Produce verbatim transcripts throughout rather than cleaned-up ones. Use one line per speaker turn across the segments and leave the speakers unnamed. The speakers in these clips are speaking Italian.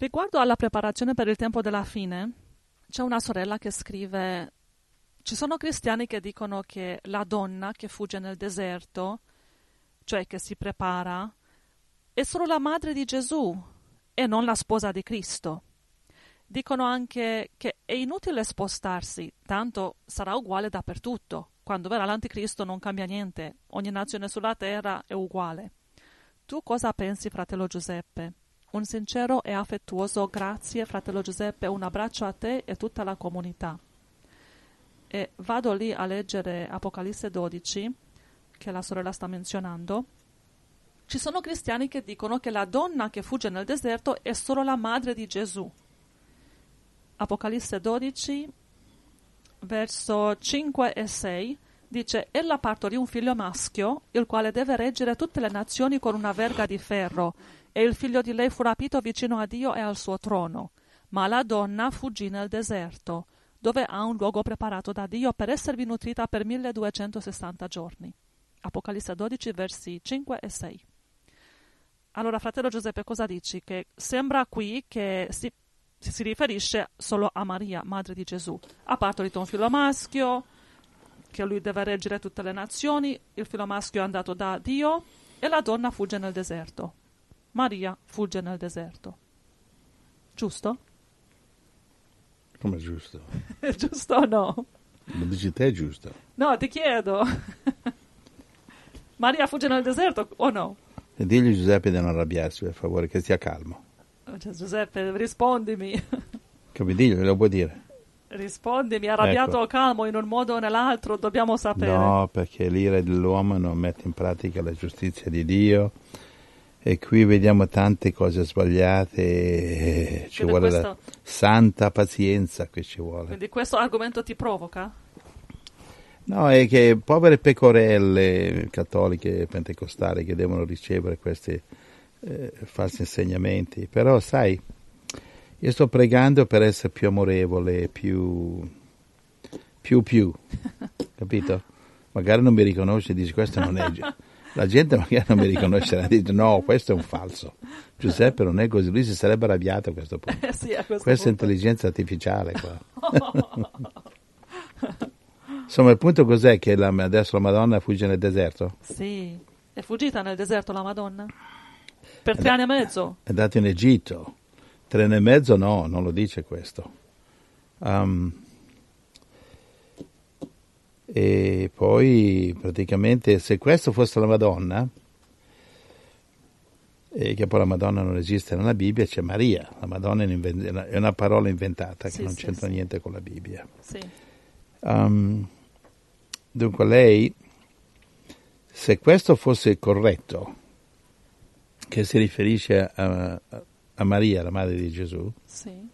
Riguardo alla preparazione per il tempo della fine, c'è una sorella che scrive: ci sono cristiani che dicono che la donna che fugge nel deserto, cioè che si prepara, è solo la madre di Gesù e non la sposa di Cristo. Dicono anche che è inutile spostarsi, tanto sarà uguale dappertutto. Quando verrà l'anticristo non cambia niente, ogni nazione sulla terra è uguale. Tu cosa pensi, fratello Giuseppe? Un sincero e affettuoso grazie, fratello Giuseppe, un abbraccio a te e tutta la comunità. E vado lì a leggere Apocalisse dodici, che la sorella sta menzionando. Ci sono cristiani che dicono che la donna che fugge nel deserto è solo la madre di Gesù. Apocalisse dodici, verso cinque e sei, dice: ella partorì un figlio maschio, il quale deve reggere tutte le nazioni con una verga di ferro, e il figlio di lei fu rapito vicino a Dio e al suo trono. Ma la donna fuggì nel deserto, dove ha un luogo preparato da Dio per esservi nutrita per milleduecentosessanta giorni. Apocalisse dodici, versi cinque e sei. Allora, fratello Giuseppe, cosa dici? Che sembra qui che si, si riferisce solo a Maria, madre di Gesù. Ha partorito un figlio maschio, che lui deve reggere tutte le nazioni, il figlio maschio è andato da Dio e la donna fugge nel deserto. Maria fugge nel deserto. Giusto?
Come giusto?
Giusto o no?
Lo dici te giusto?
No, ti chiedo. Maria fugge nel deserto o no?
E digli a Giuseppe di non arrabbiarsi, per favore, che stia calmo.
Cioè, Giuseppe, rispondimi.
Come diglielo, lo puoi dire?
Rispondimi, arrabbiato
Ecco.
o calmo, in un modo o nell'altro, dobbiamo sapere.
No, perché l'ira dell'uomo non mette in pratica la giustizia di Dio. E qui vediamo tante cose sbagliate e ci
Quindi
vuole
questo-
la santa pazienza che ci vuole.
Quindi questo argomento ti provoca?
No, è che povere pecorelle cattoliche e pentecostali che devono ricevere questi eh, falsi insegnamenti. Però sai, io sto pregando per essere più amorevole, più più più, capito? Magari non mi riconosce e dici questo non è... La gente magari non mi riconoscerà e dice no, questo è un falso. Giuseppe non è così, lui si sarebbe arrabbiato a questo punto.
Eh sì, a questo
Questa è
punto.
intelligenza artificiale qua. Insomma, il punto cos'è? Che la, adesso la Madonna fugge nel deserto?
Sì, è fuggita nel deserto la Madonna? Per tre anni e mezzo?
È andata in Egitto. Tre anni e mezzo no, non lo dice questo. Um, e poi praticamente se questo fosse la Madonna, e che poi la Madonna non esiste nella Bibbia, c'è Maria. La Madonna è, un'inven- è una parola inventata che
Sì,
non
sì,
c'entra
sì.
niente con la Bibbia.
Sì.
Um, dunque lei, se questo fosse corretto, che si riferisce a, a Maria, la madre di Gesù,
Sì.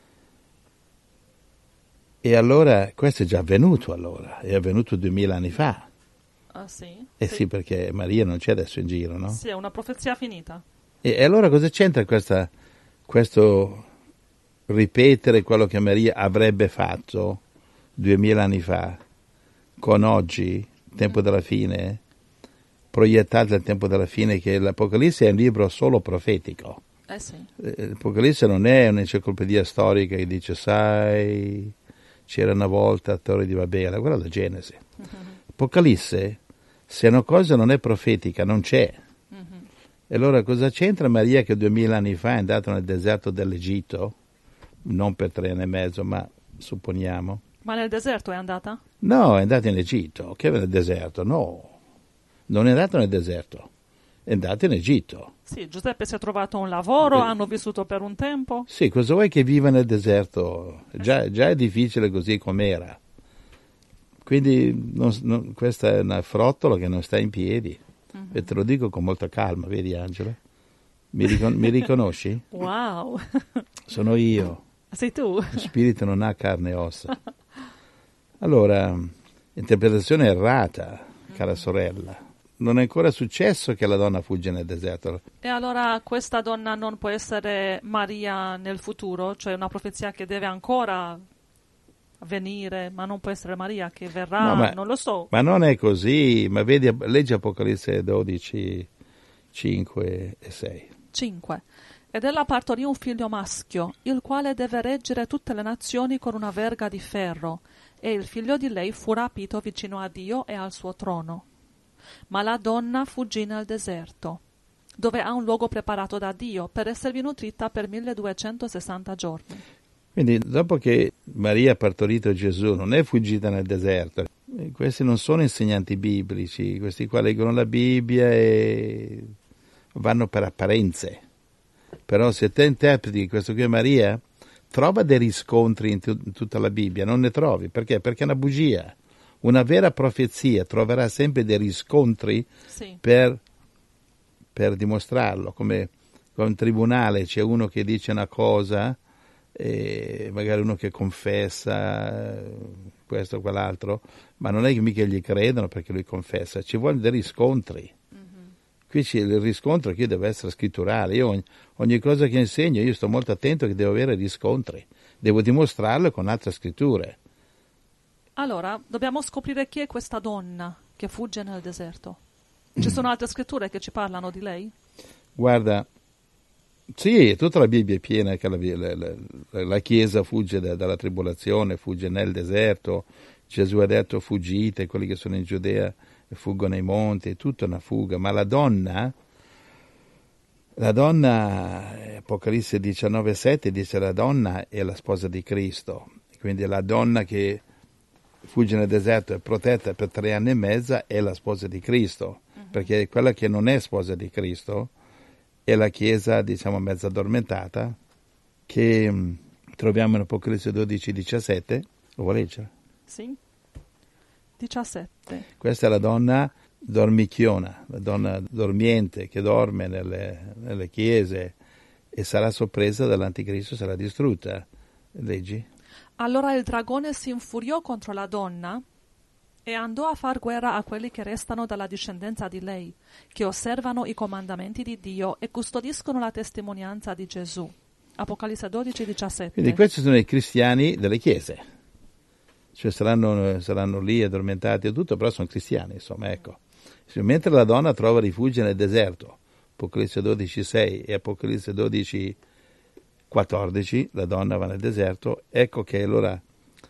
e allora questo è già avvenuto allora, è avvenuto duemila anni fa.
Ah sì?
Eh sì, perché Maria non c'è adesso in giro, no?
Sì, è una profezia finita.
E, e allora cosa c'entra questa, questo ripetere quello che Maria avrebbe fatto duemila anni fa con oggi, tempo della fine, proiettato al tempo della fine, che l'Apocalisse è un libro solo profetico.
Eh sì.
L'Apocalisse non è un'enciclopedia storica che dice sai, c'era una volta a Torre di Babele, guarda la Genesi. Apocalisse, se una cosa non è profetica, non c'è.
Mm-hmm.
E allora cosa c'entra Maria che duemila anni fa è andata nel deserto dell'Egitto, non per tre anni e mezzo, ma supponiamo.
Ma nel deserto è andata?
No, è andata in Egitto. Che nel deserto? No, non è andato nel deserto, è andato in Egitto.
Sì, Giuseppe si è trovato un lavoro,
Eh.
hanno vissuto per un tempo.
Sì, cosa vuoi che viva nel deserto? Già, già è difficile così com'era. Quindi non, non, questa è una frottola che non sta in piedi.
Mm-hmm.
E te lo dico con molta calma, vedi Angela? Mi, ricon- mi riconosci?
Wow.
Sono io.
Sei tu?
Lo spirito non ha carne e ossa. Allora, interpretazione errata, cara sorella. Non è ancora successo che la donna fugge nel deserto.
E allora questa donna non può essere Maria nel futuro? Cioè una profezia che deve ancora avvenire, ma non può essere Maria che verrà?
No, ma-
non lo so.
Ma non è così, ma vedi, leggi Apocalisse dodici, cinque e sei.
cinque. Ed ella partorì un figlio maschio, il quale deve reggere tutte le nazioni con una verga di ferro, e il figlio di lei fu rapito vicino a Dio e al suo trono. Ma la donna fuggì nel deserto, dove ha un luogo preparato da Dio per esservi nutrita per milleduecentosessanta giorni.
Quindi dopo che Maria ha partorito Gesù non è fuggita nel deserto. Questi non sono insegnanti biblici, questi qua leggono la Bibbia e vanno per apparenze. Però se te interpreti questo qui è Maria, trova dei riscontri in, tu- in tutta la Bibbia, non ne trovi. Perché? Perché è una bugia. Una vera profezia troverà sempre dei riscontri
Sì.
per, per dimostrarlo. Come con un tribunale c'è uno che dice una cosa, e magari uno che confessa questo o quell'altro, ma non è che mica gli credono perché lui confessa, ci vogliono dei riscontri. Qui c'è il riscontro che deve essere scritturale. Io ogni, ogni cosa che insegno, io sto molto attento che devo avere riscontri. Devo dimostrarlo con altre scritture.
Allora, dobbiamo scoprire chi è questa donna che fugge nel deserto. Ci sono altre scritture che ci parlano di lei?
Guarda, sì, tutta la Bibbia è piena che la, la, la, la Chiesa fugge da, dalla tribolazione, fugge nel deserto. Gesù ha detto fuggite, quelli che sono in Giudea fuggono ai monti, è tutta una fuga, ma la donna, la donna, Apocalisse diciannove sette dice la donna è la sposa di Cristo, quindi la donna che fugge nel deserto è protetta per tre anni e mezza è la sposa di Cristo, uh-huh. Perché quella che non è sposa di Cristo è la Chiesa, diciamo, mezza addormentata, che mh, troviamo in Apocalisse dodici diciassette, lo vuoi leggere?
Sì. diciassette.
Questa è la donna dormichiona, la donna dormiente che dorme nelle, nelle chiese e sarà sorpresa dall'anticristo, sarà distrutta. Leggi?
Allora il dragone si infuriò contro la donna e andò a far guerra a quelli che restano dalla discendenza di lei, che osservano i comandamenti di Dio e custodiscono la testimonianza di Gesù. Apocalisse dodici diciassette.
Quindi questi sono i cristiani delle chiese. Cioè saranno, saranno lì addormentati e tutto, però sono cristiani, insomma, ecco. Mentre la donna trova rifugio nel deserto, Apocalisse dodici sei e Apocalisse dodici quattordici, la donna va nel deserto, ecco che allora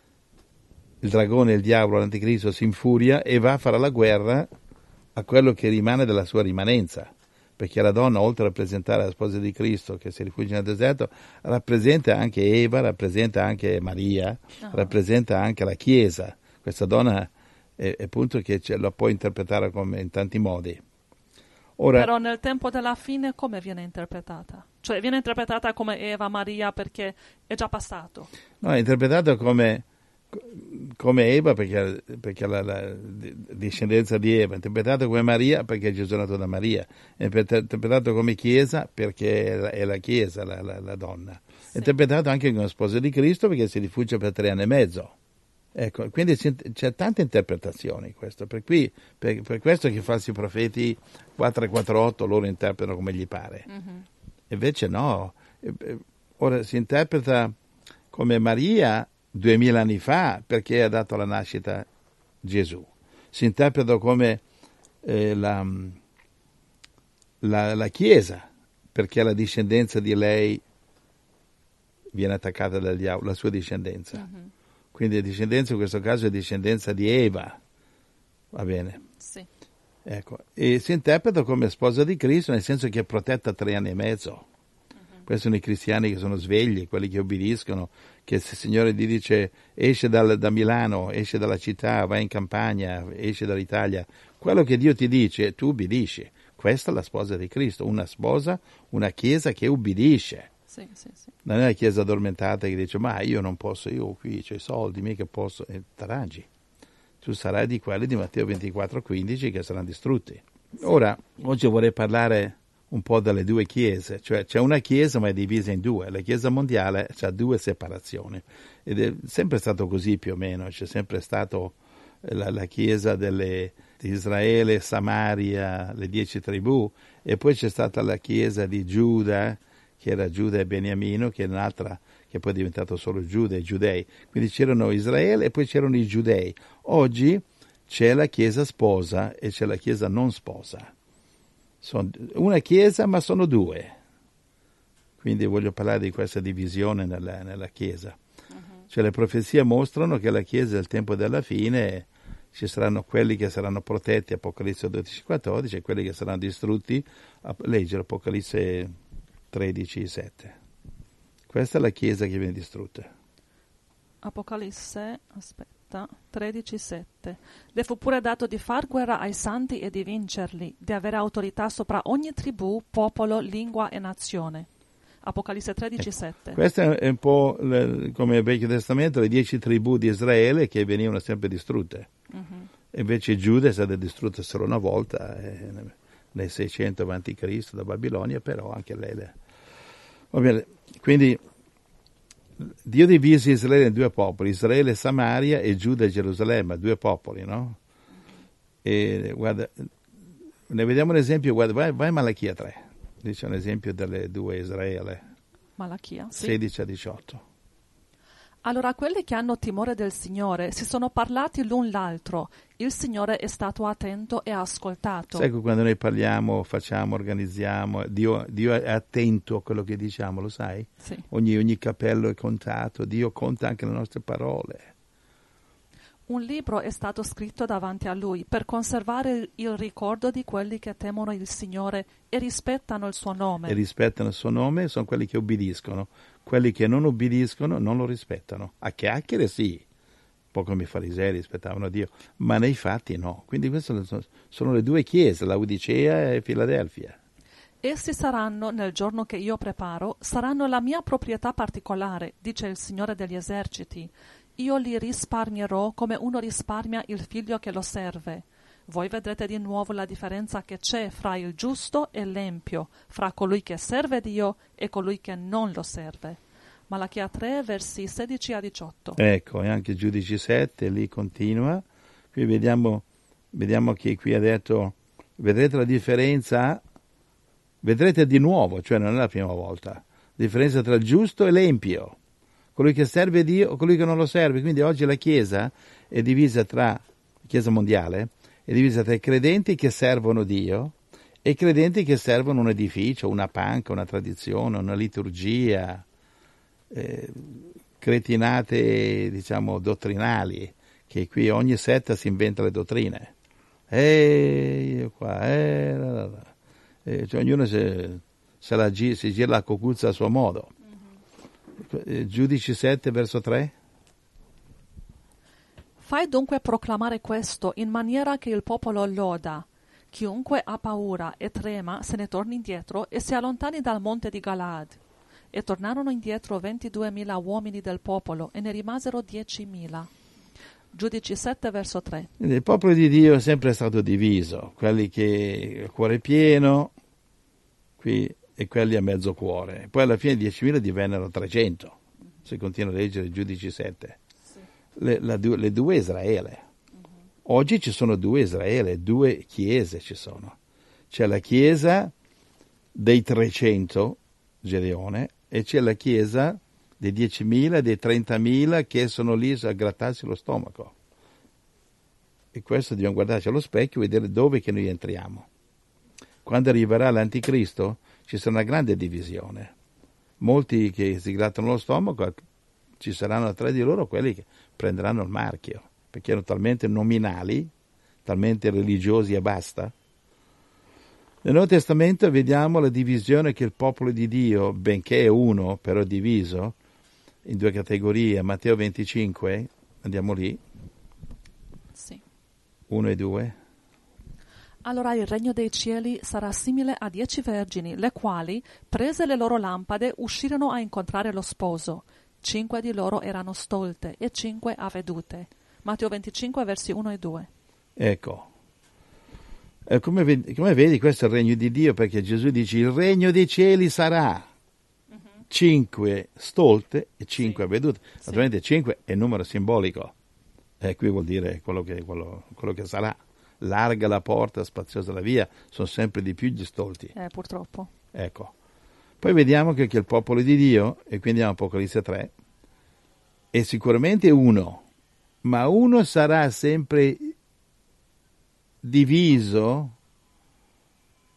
il dragone, il diavolo, l'anticristo si infuria e va a fare la guerra a quello che rimane della sua rimanenza. Perché la donna, oltre a rappresentare la sposa di Cristo che si rifugia nel deserto, rappresenta anche Eva, rappresenta anche Maria, uh-huh. rappresenta anche la Chiesa. Questa donna è, è appunto che ce la può interpretare come in tanti modi. Ora,
però nel tempo della fine come viene interpretata? Cioè viene interpretata come Eva, Maria perché è già passato?
No, è interpretata come, come Eva perché, perché la, la discendenza di Eva, è interpretato come Maria perché Gesù è nato da Maria, è interpretato come Chiesa perché è la, è la Chiesa la, la, la donna, sì. È interpretato anche come sposa di Cristo perché si rifugia per tre anni e mezzo. Ecco, quindi c'è tante interpretazioni questo, per, cui, per, per questo che i falsi profeti quattro e quattro otto loro interpretano come gli pare. Mm-hmm. Invece no, ora si interpreta come Maria duemila anni fa perché ha dato la nascita Gesù. Si interpreta come eh, la, la, la Chiesa perché la discendenza di lei viene attaccata dal diavolo, la sua discendenza. Mm-hmm. Quindi la discendenza in questo caso è discendenza di Eva, va bene?
Sì.
Ecco, e si interpreta come sposa di Cristo nel senso che è protetta tre anni e mezzo. Uh-huh. Questi sono i cristiani che sono svegli, quelli che obbediscono, che se il Signore ti dice esce dal, da Milano, esce dalla città, vai in campagna, esce dall'Italia, quello che Dio ti dice tu ubbidisci. Questa è la sposa di Cristo, una sposa, una chiesa che ubbidisce.
Sì, sì, sì.
Non è la chiesa addormentata che dice ma io non posso, io qui ho i soldi, mica posso, e t'arrangi. Tu sarai di quelli di Matteo ventiquattro quindici che saranno distrutti. Ora, oggi vorrei parlare un po' delle due chiese, cioè c'è una chiesa ma è divisa in due, la chiesa mondiale ha due separazioni ed è sempre stato così più o meno, c'è sempre stato la, la chiesa delle, di Israele, Samaria, le dieci tribù e poi c'è stata la chiesa di Giuda, che era Giuda e Beniamino, che è un'altra che poi è diventato solo Giuda e Giudei. Quindi c'erano Israele e poi c'erano i Giudei. Oggi c'è la chiesa sposa e c'è la chiesa non sposa. Sono una chiesa ma sono due. Quindi voglio parlare di questa divisione nella, nella Chiesa. Uh-huh. Cioè le profezie mostrano che la Chiesa al tempo della fine ci saranno quelli che saranno protetti, Apocalisse dodici quattordici, e quelli che saranno distrutti, a leggere Apocalisse tredici sette. Questa è la Chiesa che viene distrutta.
Apocalisse, aspetta, tredici sette. Le fu pure dato di far guerra ai santi e di vincerli, di avere autorità sopra ogni tribù, popolo, lingua e nazione. Apocalisse tredici sette.
Ecco, questo è un po' le, come il Vecchio Testamento, le dieci tribù di Israele che venivano sempre distrutte. Uh-huh. Invece Giuda è stata distrutta solo una volta, eh, nel seicento avanti Cristo da Babilonia, però anche lei. Va bene, quindi Dio divise Israele in due popoli, Israele e Samaria e Giuda e Gerusalemme, due popoli, no? E guarda, ne vediamo un esempio, guarda, vai, vai a Malachia tre. Dice un esempio delle due Israele.
Malachia, sì.
sedici a diciotto.
Allora quelli che hanno timore del Signore si sono parlati l'un l'altro. Il Signore è stato attento e ha ascoltato.
Sai che quando noi parliamo, facciamo, organizziamo, Dio, Dio è attento a quello che diciamo, lo sai?
Sì.
Ogni, ogni capello è contato, Dio conta anche le nostre parole.
Un libro è stato scritto davanti a Lui per conservare il ricordo di quelli che temono il Signore e rispettano il suo nome.
E rispettano il suo nome sono quelli che obbediscono. Quelli che non obbediscono non lo rispettano. A chiacchiere sì, un po' come i farisei rispettavano Dio, ma nei fatti no. Quindi queste sono le due chiese, Laodicea e Filadelfia.
Essi saranno, nel giorno che io preparo, saranno la mia proprietà particolare, dice il Signore degli eserciti. Io li risparmierò come uno risparmia il figlio che lo serve. Voi vedrete di nuovo la differenza che c'è fra il giusto e l'empio, fra colui che serve Dio e colui che non lo serve. Malachia tre, versi sedici a diciotto.
Ecco, e anche Giudici sette, lì continua. Qui vediamo, vediamo che qui ha detto, vedrete la differenza, vedrete di nuovo, cioè non è la prima volta, la differenza tra il giusto e l'empio. Colui che serve Dio o colui che non lo serve. Quindi oggi la Chiesa è divisa tra, la Chiesa mondiale, è divisa tra i credenti che servono Dio e i credenti che servono un edificio, una panca, una tradizione, una liturgia, eh, cretinate, diciamo, dottrinali, che qui ogni setta si inventa le dottrine. E io qua, eh, la, la, la. E cioè, ognuno se, se la, si gira la cocuzza a suo modo. Giudici sette, verso tre.
Fai dunque proclamare questo in maniera che il popolo loda. Chiunque ha paura e trema se ne torni indietro e si allontani dal monte di Galaad. E tornarono indietro ventiduemila uomini del popolo e ne rimasero diecimila. Giudici sette, verso tre.
Il popolo di Dio è sempre stato diviso, quelli che il cuore pieno, qui, e quelli a mezzo cuore. Poi alla fine diecimila divennero trecento, se continua a leggere Giudici sette. Sì. Le, la, le due Israele. Uh-huh. Oggi ci sono due Israele, due chiese ci sono. C'è la chiesa dei trecento, Gedeone, e c'è la chiesa dei diecimila, dei trentamila che sono lì a grattarsi lo stomaco. E questo dobbiamo guardarci allo specchio e vedere dove che noi entriamo. Quando arriverà l'Anticristo ci sarà una grande divisione. Molti che si grattano lo stomaco, ci saranno tra di loro quelli che prenderanno il marchio, perché erano talmente nominali, talmente religiosi e basta. Nel Nuovo Testamento vediamo la divisione che il popolo di Dio, benché è uno, però diviso in due categorie. Matteo venticinque, andiamo lì.
Sì.
uno e due.
Allora il regno dei cieli sarà simile a dieci vergini, le quali, prese le loro lampade, uscirono a incontrare lo sposo. Cinque di loro erano stolte e cinque avvedute. Matteo venticinque, versi uno e due.
Ecco. Eh, come, vedi, come vedi, questo è il regno di Dio, perché Gesù dice il regno dei cieli sarà uh-huh. cinque stolte e cinque sì. avvedute. Sì. Naturalmente cinque è il numero simbolico. E qui vuol dire quello che, quello, quello che sarà. Larga la porta, spaziosa la via, sono sempre di più gli stolti.
Eh, purtroppo.
Ecco. Poi vediamo che, che il popolo di Dio, e quindi andiamo a Apocalisse tre, è sicuramente uno, ma uno sarà sempre diviso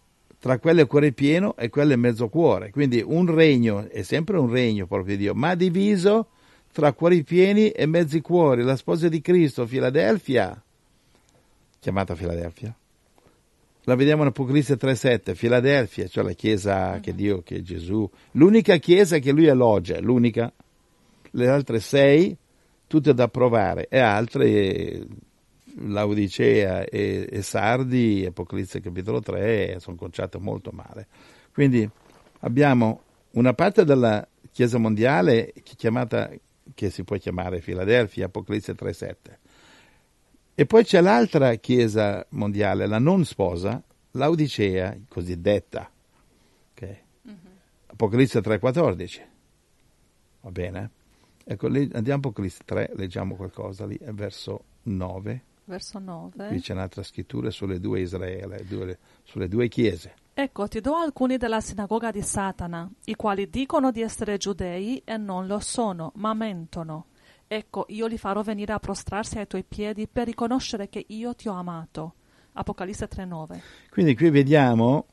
tra quello a cuore pieno e quello a mezzo cuore. Quindi un regno è sempre un regno proprio di Dio, ma diviso tra cuori pieni e mezzi cuori. La sposa di Cristo, Filadelfia, chiamata Filadelfia, la vediamo in Apocalisse tre sette, Filadelfia, cioè la chiesa che Dio, che Gesù, l'unica chiesa che lui elogia, l'unica, le altre sei, tutte da provare, e altre, Laodicea e, e Sardi, Apocalisse capitolo tre, sono conciate molto male. Quindi abbiamo una parte della chiesa mondiale chiamata, che si può chiamare Filadelfia, Apocalisse tre sette. E poi c'è l'altra chiesa mondiale, la non sposa, Laodicea, cosiddetta. Okay. Mm-hmm. Apocalisse tre quattordici. Va bene? Ecco, lì, andiamo a Apocalisse tre, leggiamo qualcosa lì, verso nove.
Verso nove.
Qui c'è un'altra scrittura sulle due Israele, due, sulle due chiese.
Ecco, ti do alcuni della sinagoga di Satana, i quali dicono di essere giudei e non lo sono, ma mentono. Ecco, io li farò venire a prostrarsi ai tuoi piedi per riconoscere che io ti ho amato. Apocalisse tre nove.
Quindi qui vediamo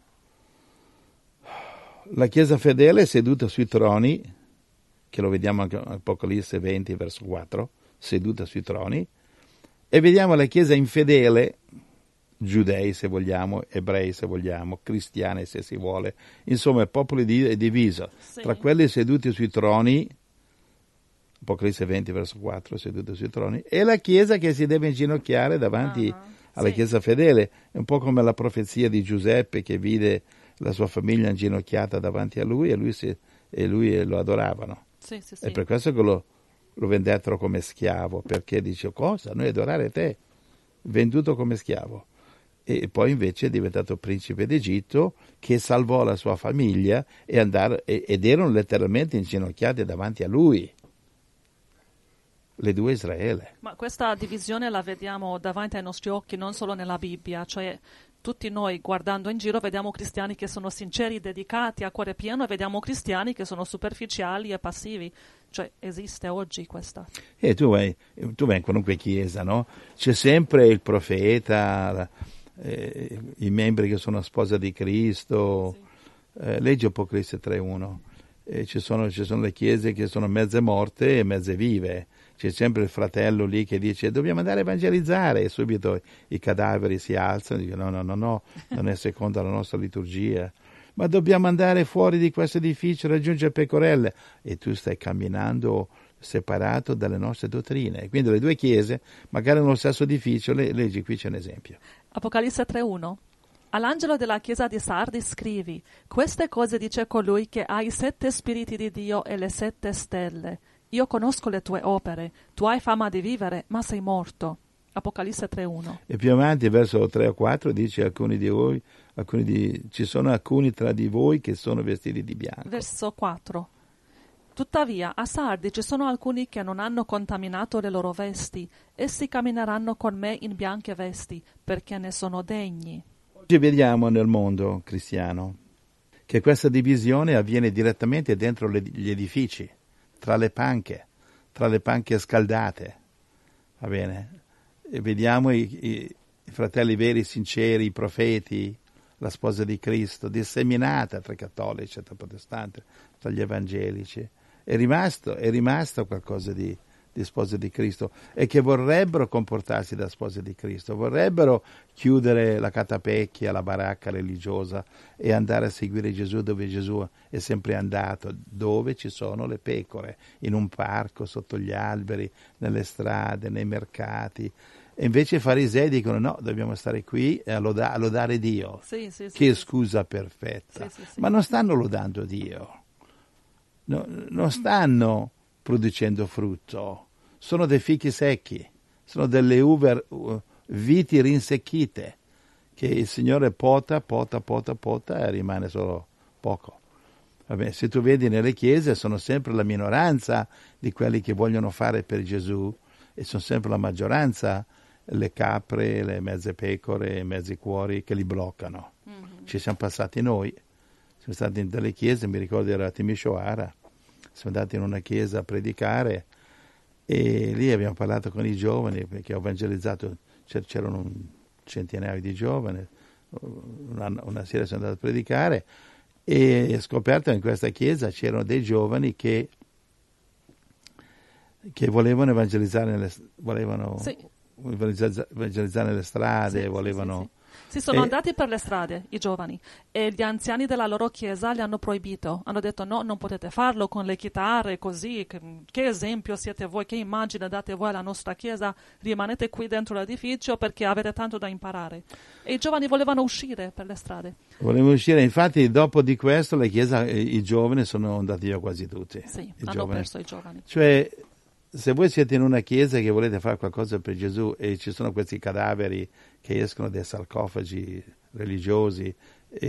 la Chiesa fedele seduta sui troni, che lo vediamo anche in Apocalisse venti, verso quattro, seduta sui troni, e vediamo la Chiesa infedele, giudei se vogliamo, ebrei se vogliamo, cristiani se si vuole, insomma il popolo è diviso, sì. Tra quelli seduti sui troni, Apocalisse venti verso quattro, seduti sui troni, e la Chiesa che si deve inginocchiare davanti uh-huh. alla sì. Chiesa fedele, è un po' come la profezia di Giuseppe che vide la sua famiglia inginocchiata davanti a lui e lui, si, e lui lo adoravano.
Sì, sì, sì.
E per questo che lo, lo vendettero come schiavo, perché dice, cosa? Noi adorare te, venduto come schiavo. E poi invece è diventato principe d'Egitto che salvò la sua famiglia e andare, ed erano letteralmente inginocchiati davanti a lui. Le due Israele.
Ma questa divisione la vediamo davanti ai nostri occhi, non solo nella Bibbia, cioè tutti noi guardando in giro vediamo cristiani che sono sinceri, dedicati, a cuore pieno, e vediamo cristiani che sono superficiali e passivi. Cioè esiste oggi questa.
E tu vai, tu vai in qualunque chiesa, no? C'è sempre il profeta, la, eh, i membri che sono sposa di Cristo. Sì. Eh, leggi Apocalisse tre uno. Eh, ci sono, ci sono le chiese che sono mezze morte e mezze vive. C'è sempre il fratello lì che dice dobbiamo andare a evangelizzare e subito i cadaveri si alzano e dicono no, no, no, no, non è secondo la nostra liturgia. Ma dobbiamo andare fuori di questo edificio, raggiungere pecorelle. E tu stai camminando separato dalle nostre dottrine. Quindi le due chiese, magari nello stesso edificio, le, leggi qui c'è un esempio.
Apocalisse tre uno. All'angelo della chiesa di Sardi scrivi: queste cose dice colui che ha i sette spiriti di Dio e le sette stelle. Io conosco le tue opere, tu hai fama di vivere, ma sei morto. Apocalisse tre uno.
E più avanti, verso tre o quattro, dice alcuni di voi, alcuni di, ci sono alcuni tra di voi che sono vestiti di bianco.
Verso quattro. Tuttavia, a Sardi ci sono alcuni che non hanno contaminato le loro vesti, essi cammineranno con me in bianche vesti, perché ne sono degni.
Oggi vediamo nel mondo cristiano che questa divisione avviene direttamente dentro le, gli edifici, tra le panche, tra le panche scaldate, va bene? E vediamo i, i, i fratelli veri, sinceri, i profeti, la sposa di Cristo, disseminata tra i cattolici e tra i protestanti, tra gli evangelici. È rimasto, è rimasto qualcosa di, di spose di Cristo e che vorrebbero comportarsi da spose di Cristo, vorrebbero chiudere la catapecchia, la baracca religiosa e andare a seguire Gesù dove Gesù è sempre andato, dove ci sono le pecore, in un parco, sotto gli alberi, nelle strade, nei mercati. E invece i farisei dicono no, dobbiamo stare qui a, loda- a lodare Dio.
Sì, sì, sì,
che
sì.
Scusa perfetta.
Sì, sì, sì.
Ma non stanno lodando Dio, no, non stanno producendo frutto, sono dei fichi secchi, sono delle uve, viti rinsecchite, che il Signore pota, pota, pota, pota e rimane solo poco. Vabbè, se tu vedi nelle chiese sono sempre la minoranza di quelli che vogliono fare per Gesù e sono sempre la maggioranza le capre, le mezze pecore, i mezzi cuori che li bloccano. Mm-hmm. Ci siamo passati noi, siamo stati in delle chiese, mi ricordo era a Timisoara, siamo andati in una chiesa a predicare e lì abbiamo parlato con i giovani perché ho evangelizzato, c'erano un centinaio di giovani, una, una sera sono andato a predicare e ho scoperto che in questa chiesa c'erano dei giovani che, che volevano evangelizzare nelle, volevano
sì.
evangelizzare nelle strade,
sì,
volevano...
Sì, sì, sì. Si sono
e...
andati per le strade, i giovani, e gli anziani della loro chiesa li hanno proibito. Hanno detto no, non potete farlo con le chitarre, così. Che, che esempio siete voi, che immagine date voi alla nostra chiesa? Rimanete qui dentro l'edificio perché avete tanto da imparare. E i giovani volevano uscire per le strade.
Volevano uscire, infatti dopo di questo la chiesa, i giovani sono andati via quasi tutti.
Sì,
I
hanno
giovani.
perso i giovani.
Cioè, se voi siete in una chiesa che volete fare qualcosa per Gesù e ci sono questi cadaveri che escono dai sarcofagi religiosi e,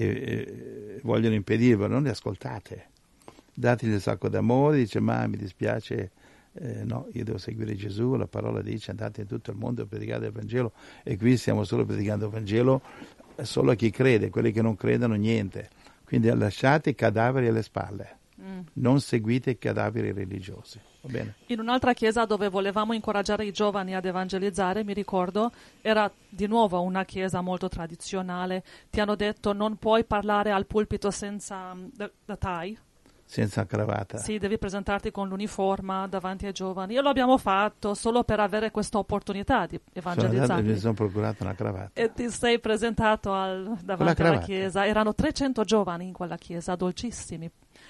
e vogliono impedirlo, non li ascoltate. Dategli il sacco d'amore, dice ma mi dispiace, eh, no, io devo seguire Gesù, la parola dice andate in tutto il mondo a predicare il Vangelo e qui stiamo solo predicando il Vangelo solo a chi crede, quelli che non credono niente. Quindi lasciate i cadaveri alle spalle. Mm. Non seguite i cadaveri religiosi. Va bene.
In un'altra chiesa dove volevamo incoraggiare i giovani ad evangelizzare, mi ricordo, era di nuovo una chiesa molto tradizionale. Ti hanno detto non puoi parlare al pulpito senza la tie.
Senza cravatta.
Sì, devi presentarti con l'uniforme davanti ai giovani. E lo abbiamo fatto solo per avere questa opportunità di evangelizzare.
Mi sono procurato una cravatta.
E ti sei presentato al, davanti alla chiesa. Erano trecento giovani in quella chiesa, dolcissimi.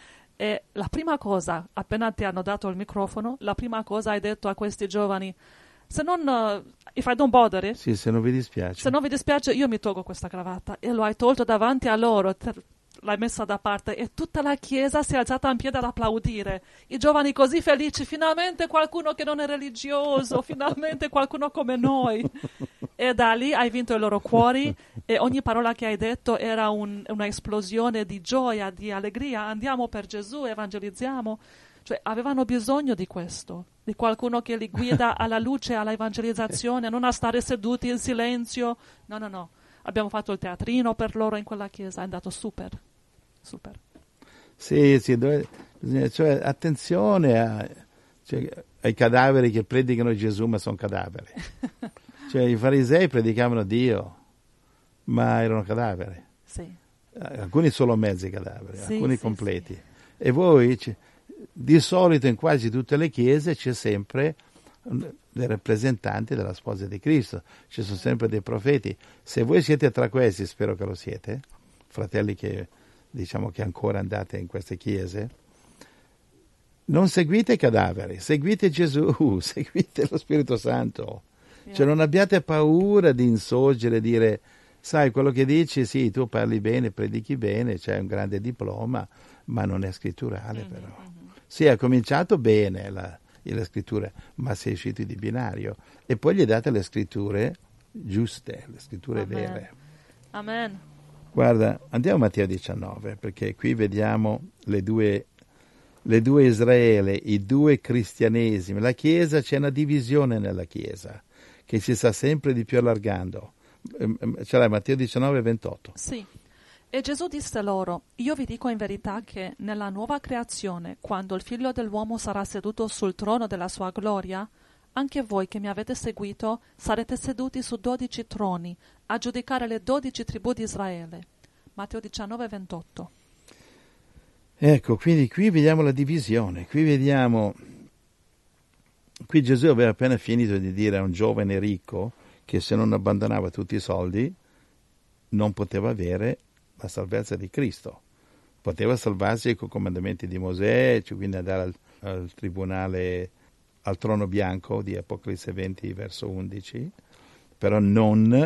E la prima cosa, appena ti hanno dato il microfono, la prima cosa hai detto a questi giovani, se non, uh, if I don't bother it,
sì, se non vi dispiace,
se non vi dispiace io mi tolgo questa cravatta. E lo hai tolto davanti a loro, te, l'hai messa da parte e tutta la chiesa si è alzata in piedi ad applaudire. I giovani così felici, finalmente qualcuno che non è religioso, finalmente qualcuno come noi. E da lì hai vinto i loro cuori e ogni parola che hai detto era un, una esplosione di gioia, di allegria. Andiamo per Gesù, evangelizziamo. Cioè avevano bisogno di questo, di qualcuno che li guida alla luce, alla evangelizzazione, non a stare seduti in silenzio. No, no, no. Abbiamo fatto il teatrino per loro in quella chiesa, è andato super, super.
Sì, sì, dove, cioè attenzione a, cioè, ai cadaveri che predicano Gesù ma sono cadaveri. Cioè i farisei predicavano Dio, ma erano cadaveri.
Sì.
Alcuni solo mezzi cadaveri,
sì,
alcuni
sì,
completi.
Sì.
E voi, di solito in quasi tutte le chiese c'è sempre dei rappresentanti della sposa di Cristo, ci sono sempre dei profeti. Se voi siete tra questi, spero che lo siete, fratelli che diciamo che ancora andate in queste chiese, non seguite i cadaveri, seguite Gesù, seguite lo Spirito Santo. Cioè non abbiate paura di insorgere e dire, sai, quello che dici, sì, tu parli bene, predichi bene, c'hai un grande diploma, ma non è scritturale. Mm-hmm, però. Mm-hmm. Sì, ha cominciato bene la, la scrittura, ma sei uscito di binario. E poi gli date le scritture giuste, le scritture
Amen.
vere.
Amen.
Guarda, andiamo a Matteo diciannove, perché qui vediamo le due, le due Israele, i due cristianesimi. La Chiesa, c'è una divisione nella Chiesa che si sta sempre di più allargando. Ce l'hai Matteo diciannove ventotto.
Sì. E Gesù disse loro, io vi dico in verità che nella nuova creazione, quando il Figlio dell'uomo sarà seduto sul trono della sua gloria, anche voi che mi avete seguito sarete seduti su dodici troni a giudicare le dodici tribù di Israele. Matteo diciannove ventotto.
Ecco, quindi qui vediamo la divisione, qui vediamo... Qui Gesù aveva appena finito di dire a un giovane ricco che se non abbandonava tutti i soldi non poteva avere la salvezza di Cristo. Poteva salvarsi con i comandamenti di Mosè, cioè quindi andare al, al tribunale, al trono bianco di Apocalisse venti verso undici, però non,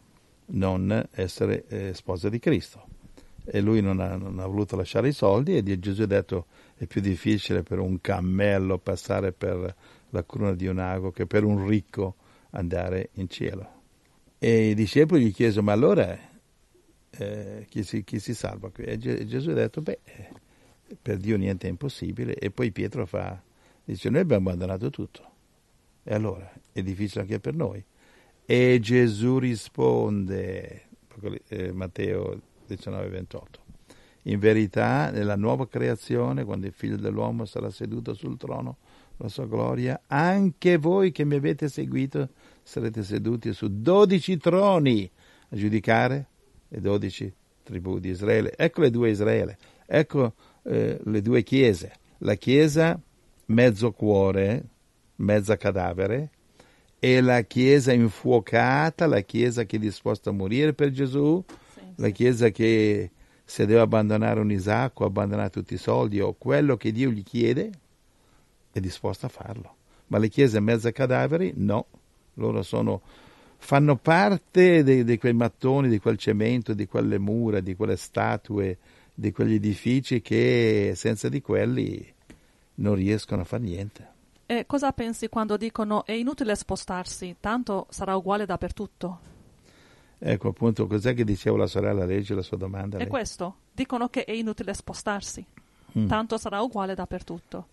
non essere eh, sposa di Cristo. E lui non ha, non ha voluto lasciare i soldi e Gesù ha detto è più difficile per un cammello passare per la cruna di un ago che per un ricco andare in cielo. E i discepoli gli chiesero ma allora eh, chi, si, chi si salva qui? E Gesù ha detto beh per Dio niente è impossibile. E poi Pietro fa dice noi abbiamo abbandonato tutto e allora è difficile anche per noi. E Gesù risponde eh, Matteo diciannove ventotto in verità nella nuova creazione quando il Figlio dell'uomo sarà seduto sul trono la sua gloria, anche voi che mi avete seguito sarete seduti su dodici troni a giudicare le dodici tribù di Israele. Ecco le due Israele, ecco eh, le due chiese. La chiesa mezzo cuore, mezza cadavere, e la chiesa infuocata, la chiesa che è disposta a morire per Gesù, sì, la sì. chiesa che se deve abbandonare un Isacco, abbandonare tutti i soldi o quello che Dio gli chiede, è disposta a farlo. Ma le chiese mezza cadaveri, no, loro sono, fanno parte di, di quei mattoni, di quel cemento, di quelle mura, di quelle statue, di quegli edifici che senza di quelli non riescono a fare niente.
E cosa pensi quando dicono è inutile spostarsi, tanto sarà uguale dappertutto?
Ecco appunto, cos'è che diceva la sorella? Legge la sua domanda.
È
lei.
questo, dicono che è inutile spostarsi, mm. tanto sarà uguale dappertutto.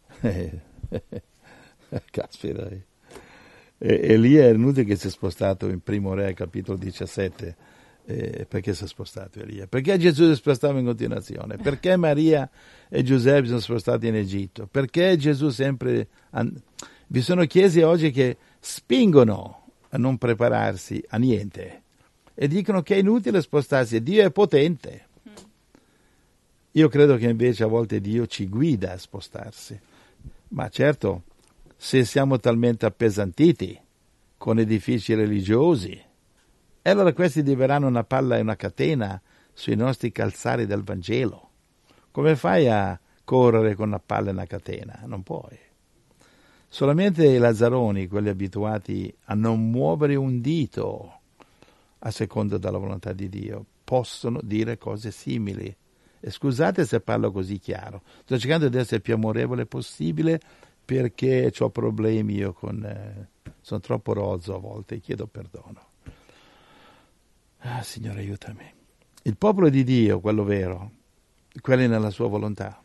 Caspita. E, e lì è inutile che si è spostato in Primo Re, capitolo diciassette. Eh, perché si è spostato Elia? Perché Gesù si spostava in continuazione? Perché Maria e Giuseppe sono spostati in Egitto? Perché Gesù sempre... An... Vi sono chiese oggi che spingono a non prepararsi a niente e dicono che è inutile spostarsi, Dio è potente. Io credo che invece a volte Dio ci guida a spostarsi, ma certo, se siamo talmente appesantiti con edifici religiosi, e allora questi diverranno una palla e una catena sui nostri calzari del Vangelo. Come fai a correre con una palla e una catena? Non puoi. Solamente i lazzaroni, quelli abituati a non muovere un dito a seconda della volontà di Dio, possono dire cose simili. E scusate se parlo così chiaro. Sto cercando di essere il più amorevole possibile perché ho problemi io con... Eh, sono troppo rozzo a volte, chiedo perdono. Ah, Signore, aiutami. Il popolo di Dio, quello vero, quelli nella sua volontà,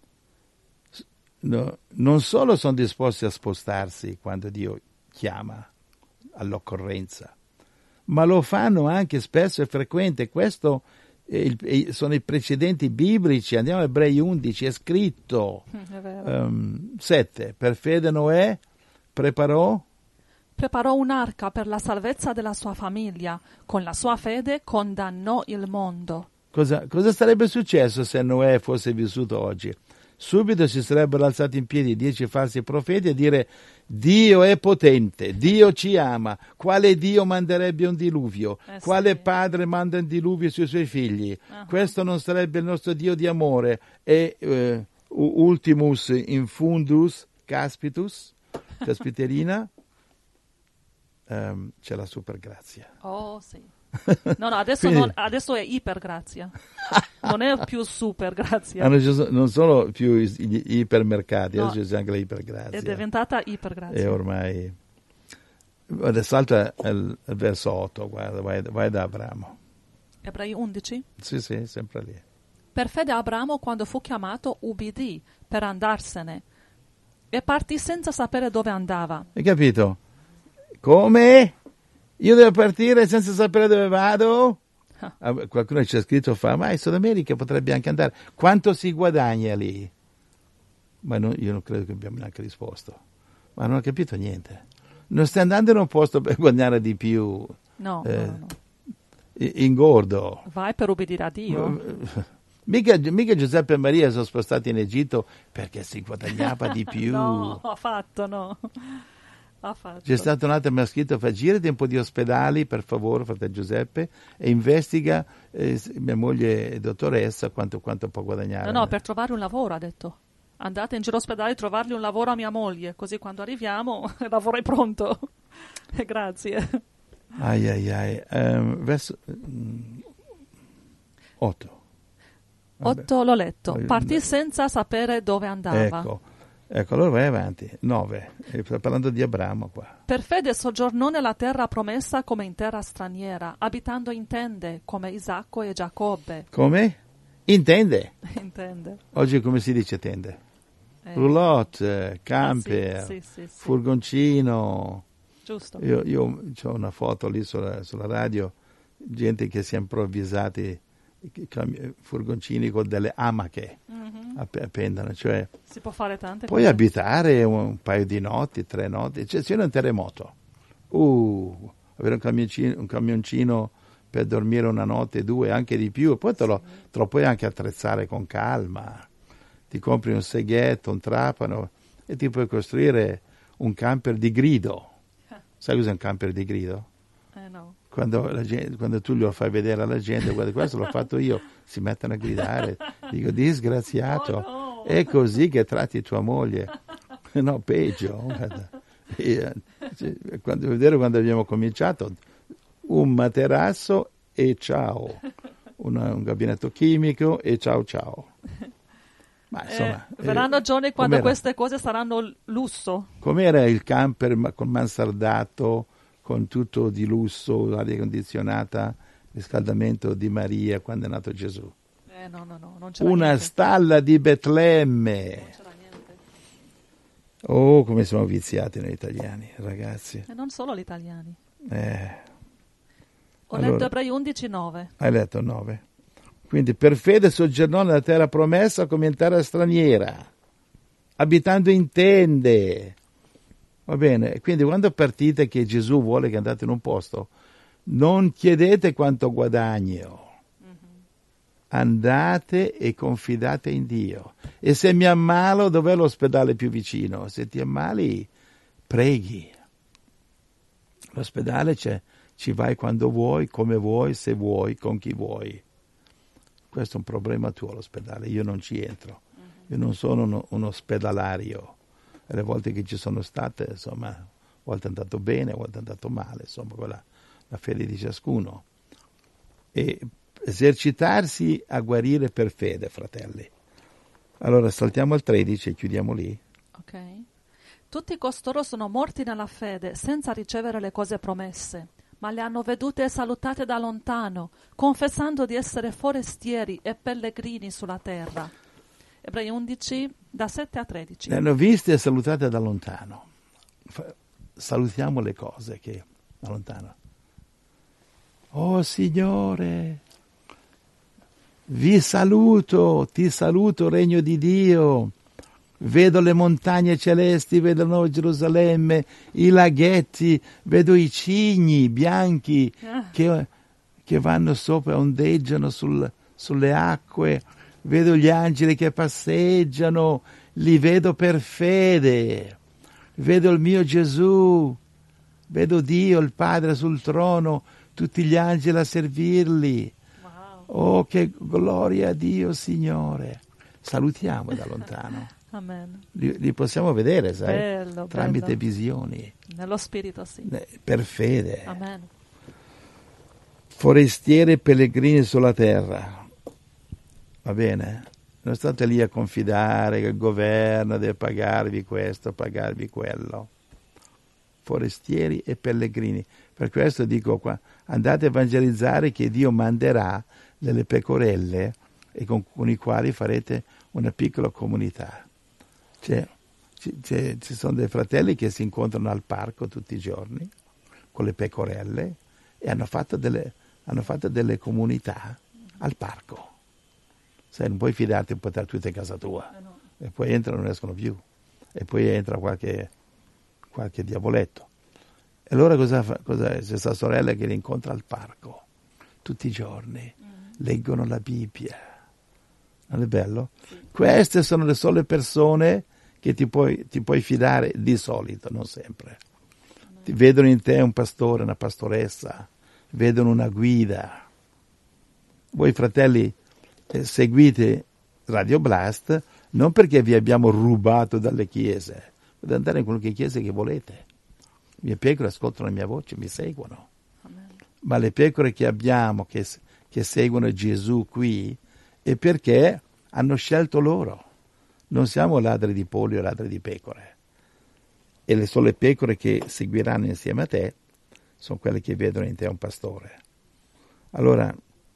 no, non solo sono disposti a spostarsi quando Dio chiama all'occorrenza, ma lo fanno anche spesso e frequente. Questo è il, sono i precedenti biblici. Andiamo a Ebrei undici, è scritto um, sette. Per fede Noè preparò
Preparò un'arca per la salvezza della sua famiglia. Con la sua fede condannò il mondo.
Cosa, cosa sarebbe successo se Noè fosse vissuto oggi? Subito si sarebbero alzati in piedi dieci falsi profeti a dire Dio è potente, Dio ci ama. Quale Dio manderebbe un diluvio? Eh sì. Quale padre manda un diluvio sui suoi figli? Uh-huh. Questo non sarebbe il nostro Dio di amore. E uh, ultimus infundus caspitus, caspiterina. Um, c'è la supergrazia.
Oh sì. No, no, adesso, Quindi... non, adesso è ipergrazia. Non è più supergrazia.
Ah, non sono più gli ipermercati, no, adesso c'è anche la ipergrazia.
È diventata ipergrazia.
E ormai... Adesso salta il, il verso otto, guarda, vai, vai da Abramo.
Ebrei undici?
Sì, sì, sempre lì.
Per fede Abramo, quando fu chiamato, ubbidì per andarsene e partì senza sapere dove andava.
Hai capito? Come? Io devo partire senza sapere dove vado? Ah. Qualcuno ci ha scritto fa, ma in Sud America potrebbe anche andare. Quanto si guadagna lì? Ma no, io non credo che abbiamo neanche risposto. Ma non ho capito niente. Non stai andando in un posto per guadagnare di più.
No,
eh,
no, no.
Ingordo.
Vai per obbedire a Dio.
Mica, mica Giuseppe e Maria sono spostati in Egitto perché si guadagnava di più.
No, affatto no.
C'è stato un altro che mi ha scritto, fa girati un po' di ospedali per favore, fratello Giuseppe, e investiga eh, mia moglie è dottoressa quanto, quanto può guadagnare.
No, no, per trovare un lavoro ha detto. Andate in giro all'ospedale a trovargli un lavoro a mia moglie, così quando arriviamo il lavoro è pronto. Grazie.
Ai ai ai. Um, verso otto.
Otto l'ho letto. Partì senza sapere dove andava.
Ecco. Ecco, allora vai avanti. nove. Sto parlando di Abramo qua.
Per fede soggiornò nella terra promessa come in terra straniera, abitando in tende come Isacco e Giacobbe.
Come? In tende?
In tende.
Oggi come si dice tende? Eh. Roulotte, camper,
ah, sì, sì, sì, sì.
furgoncino.
Giusto.
Io, io ho una foto lì sulla, sulla radio, gente che si è improvvisati furgoncini con delle amache mm-hmm. appendono, cioè
si può fare tante
puoi
cose.
Abitare un, un paio di notti, tre notti, cioè c'è un terremoto, uh, avere un camioncino, un camioncino per dormire una notte, due, anche di più, e poi te lo, te lo puoi anche attrezzare con calma. Ti compri un seghetto, un trapano e ti puoi costruire un camper di grido. Sai cos'è un camper di grido?
Eh no.
Quando, la gente, quando tu glielo fai vedere alla gente, guarda, questo l'ho fatto io, si mettono a gridare. Dico, disgraziato,
Oh, no.
è così che tratti tua moglie. No, peggio. Guarda. E, cioè, quando, vedere quando abbiamo cominciato, un materasso e ciao, Una, un gabinetto chimico e ciao ciao. Ma insomma,
eh, verranno
eh,
giorni quando
com'era?
queste cose saranno lusso.
Com'era il camper ma- con mansardato, con tutto di lusso, aria condizionata, riscaldamento di Maria quando è nato Gesù?
Eh, no, no, no, non c'era
Una
niente.
stalla di Betlemme.
Non c'era niente.
Oh, come siamo viziati noi italiani, ragazzi.
E non solo gli italiani.
Eh,
Ho
Allora-
letto Ebrei undici nove.
hai letto nove. Quindi per fede soggiornò nella terra promessa come in terra straniera, abitando in tende. Va bene, quindi quando partite che Gesù vuole che andate in un posto, non chiedete quanto guadagno. Andate e confidate in Dio. E se mi ammalo, dov'è l'ospedale più vicino? Se ti ammali, preghi. L'ospedale c'è, ci vai quando vuoi, come vuoi, se vuoi, con chi vuoi. Questo è un problema tuo, l'ospedale. Io non ci entro. Io non sono uno, un ospedalario. E le volte che ci sono state, insomma, a volte è andato bene, a volte è andato male, insomma, quella la fede di ciascuno. E esercitarsi a guarire per fede, fratelli. Allora saltiamo al tredici e chiudiamo lì.
Ok. Tutti costoro sono morti nella fede senza ricevere le cose promesse, ma le hanno vedute e salutate da lontano, confessando di essere forestieri e pellegrini sulla terra. Ebrei undici, da sette a tredici.
Le hanno viste e salutate da lontano. Fa- Salutiamo le cose che da lontano. Oh Signore, vi saluto, ti saluto, Regno di Dio. Vedo le montagne celesti, vedo Nuova Gerusalemme, i laghetti, vedo i cigni bianchi
Ah.
che, che vanno sopra, ondeggiano sul, sulle acque, vedo gli angeli che passeggiano, li vedo per fede, vedo il mio Gesù, vedo Dio, il Padre sul trono, tutti gli angeli a servirli.
Wow.
Oh, che gloria a Dio, Signore. Salutiamo da lontano.
Amen.
Li, li possiamo vedere, sai?
Bello,
Tramite
bello.
visioni,
Nello spirito, sì.
eh, per fede.
Amen.
Forestieri e pellegrini sulla terra. Va bene? Non state lì a confidare che il governo deve pagarvi questo, pagarvi quello. Forestieri e pellegrini. Per questo dico qua, andate a evangelizzare che Dio manderà delle pecorelle e con, con i quali farete una piccola comunità. C'è, c'è, ci sono dei fratelli che si incontrano al parco tutti i giorni con le pecorelle e hanno fatto delle, hanno fatto delle comunità al parco. Sai, non puoi fidarti di portare tutte a casa tua.
Eh no.
E poi entrano e non escono più. E poi entra qualche, qualche diavoletto. E allora cosa fa? Cosa è? C'è questa sorella che li incontra al parco tutti i giorni, mm. leggono la Bibbia. Non è bello? Sì. Queste sono le sole persone che ti puoi, ti puoi fidare di solito, non sempre. Mm. Ti vedono in te un pastore, una pastoressa, vedono una guida. Voi fratelli eh, seguite Radio Blast non perché vi abbiamo rubato dalle chiese, potete andare in qualche chiesa che volete. Le mie pecore ascoltano la mia voce, mi seguono. Amen. Ma le pecore che abbiamo, che, che seguono Gesù qui, è perché hanno scelto loro. Non siamo ladri di polli o ladri di pecore. E le sole pecore che seguiranno insieme a te sono quelle che vedono in te un pastore. Allora,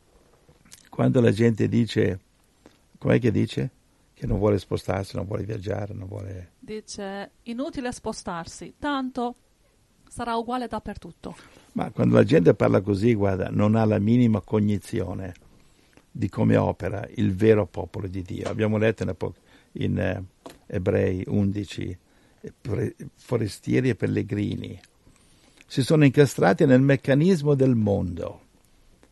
quando la gente dice, com'è che dice? Che non vuole spostarsi, non vuole viaggiare, non vuole...
Dice, inutile spostarsi, tanto sarà uguale dappertutto.
Ma quando la gente parla così, guarda, non ha la minima cognizione di come opera il vero popolo di Dio. Abbiamo letto in, in eh, Ebrei undici, pre, forestieri e pellegrini. Si sono incastrati nel meccanismo del mondo.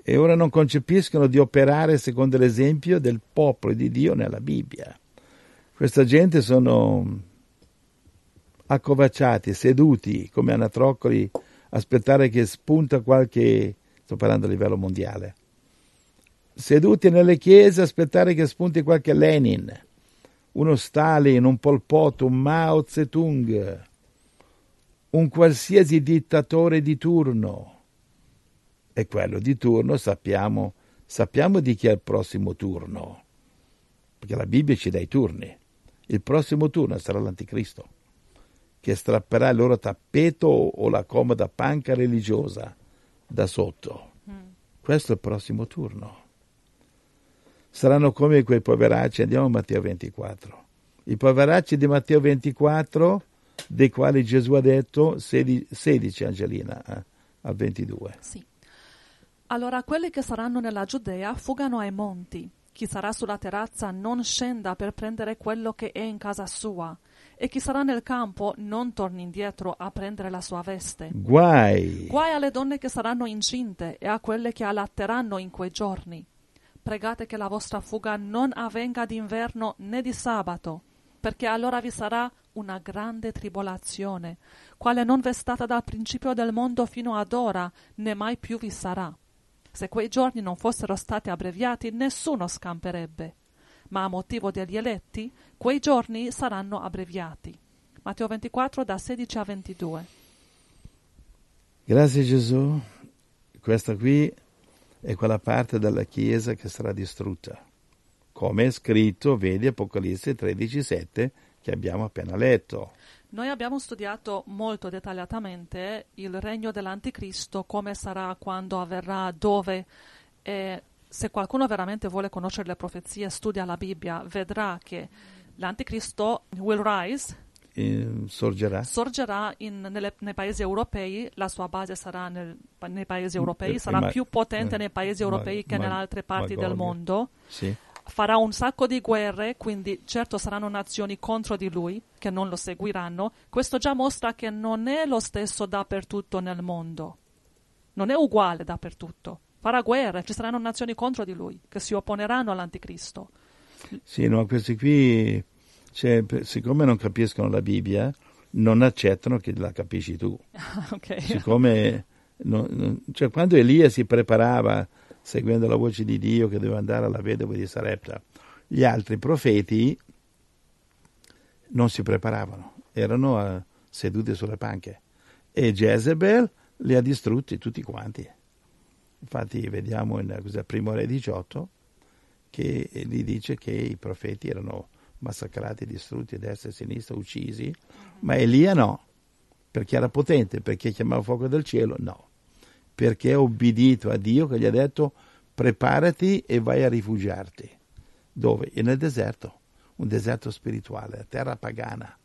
e ora non concepiscono di operare secondo l'esempio del popolo di Dio nella Bibbia. Questa gente sono accovacciati, seduti come anatroccoli, aspettare che spunta qualche, sto parlando a livello mondiale, seduti nelle chiese, aspettare che spunti qualche Lenin, uno Stalin, un Pol Pot, un Mao Zedong, un qualsiasi dittatore di turno. E quello di turno sappiamo, sappiamo di chi è il prossimo turno, perché la Bibbia ci dà i turni. Il prossimo turno sarà l'Anticristo, che strapperà il loro tappeto o la comoda panca religiosa da sotto. Mm. Questo è il prossimo turno. Saranno come quei poveracci, andiamo a Matteo ventiquattro. I poveracci di Matteo ventiquattro, dei quali Gesù ha detto sedici, Angelina, eh, al ventidue.
Sì. Allora quelli che saranno nella Giudea fuggano ai monti. Chi sarà sulla terrazza non scenda per prendere quello che è in casa sua, e chi sarà nel campo non torni indietro a prendere la sua veste.
Guai!
Guai alle donne che saranno incinte e a quelle che allatteranno in quei giorni. Pregate che la vostra fuga non avvenga d'inverno né di sabato, perché allora vi sarà una grande tribolazione, quale non v'è stata dal principio del mondo fino ad ora, né mai più vi sarà. Se quei giorni non fossero stati abbreviati, nessuno scamperebbe. Ma a motivo degli eletti, quei giorni saranno abbreviati. Matteo ventiquattro, da sedici a ventidue.
Grazie Gesù. Questa qui è quella parte della Chiesa che sarà distrutta. Come è scritto, vedi Apocalisse tredici sette, che abbiamo appena letto.
Noi abbiamo studiato molto dettagliatamente il regno dell'Anticristo, come sarà, quando avverrà, dove. E se qualcuno veramente vuole conoscere le profezie, studia la Bibbia, vedrà che l'Anticristo will rise,
eh, sorgerà,
sorgerà in, nelle, nei paesi europei, la sua base sarà nel, nei paesi europei, sarà
ma,
più potente
eh,
nei paesi europei
ma,
che
ma,
nelle altre parti
Magoglia.
del mondo.
Sì.
Farà un sacco di guerre, quindi certo saranno nazioni contro di lui che non lo seguiranno. Questo già mostra che non è lo stesso dappertutto nel mondo, non è uguale dappertutto. Farà guerre, ci saranno nazioni contro di lui che si opponeranno all'Anticristo.
Sì, no, questi qui, cioè, siccome non capiscono la Bibbia, non accettano che la capisci tu.
Okay.
Siccome, no, no, cioè, quando Elia si preparava seguendo la voce di Dio che doveva andare alla vedova di Sarepta, gli altri profeti non si preparavano, erano uh, seduti sulle panche, e Jezebel li ha distrutti tutti quanti. Infatti vediamo in cos'è, Primo Re diciotto che gli dice che i profeti erano massacrati, distrutti a destra e a sinistra, uccisi, uh-huh. Ma Elia no, perché era potente, perché chiamava fuoco dal cielo, no. Perché è obbedito a Dio che gli ha detto preparati e vai a rifugiarti. Dove? E nel deserto, un deserto spirituale, la terra pagana.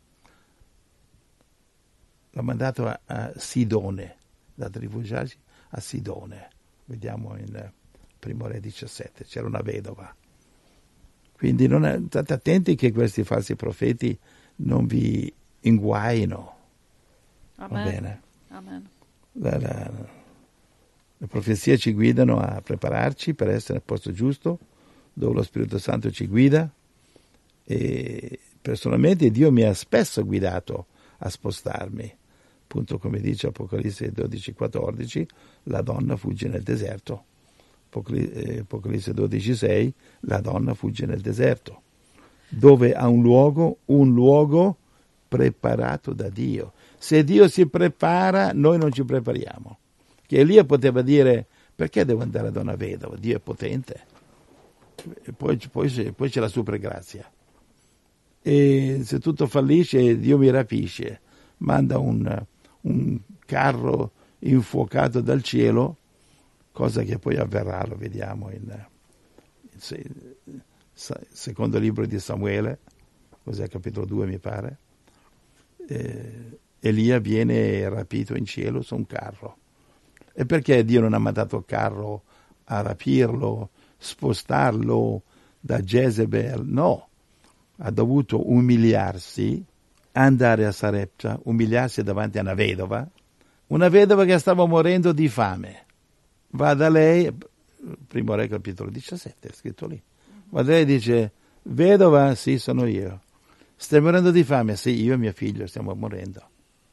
L'ha mandato a, a Sidone, dato a rifugiarsi a Sidone. Vediamo in Primo Re diciassette, c'era una vedova. Quindi non è, state attenti che questi falsi profeti non vi inguaino.
Amen.
Va bene?
Amen.
La, la, Le profezie ci guidano a prepararci per essere al posto giusto, dove lo Spirito Santo ci guida, e personalmente Dio mi ha spesso guidato a spostarmi. Appunto, come dice Apocalisse dodici quattordici, la donna fugge nel deserto. Apocalisse dodici sei, la donna fugge nel deserto, dove ha un luogo, un luogo preparato da Dio. Se Dio si prepara, noi non ci prepariamo. Che Elia poteva dire, perché devo andare da una vedova? Dio è potente. E poi, poi, poi c'è la super grazia. E se tutto fallisce, Dio mi rapisce, manda un, un carro infuocato dal cielo, cosa che poi avverrà, lo vediamo in, in secondo libro di Samuele, cos'è, capitolo due mi pare. Eh, Elia viene rapito in cielo su un carro. E perché Dio non ha mandato il carro a rapirlo, spostarlo da Jezebel? No, ha dovuto umiliarsi, andare a Sarepta, umiliarsi davanti a una vedova, una vedova che stava morendo di fame. Va da lei, Primo Re capitolo diciassette, è scritto lì. Ma lei dice, vedova? Sì, sono io. Stai morendo di fame? Sì, io e mio figlio stiamo morendo.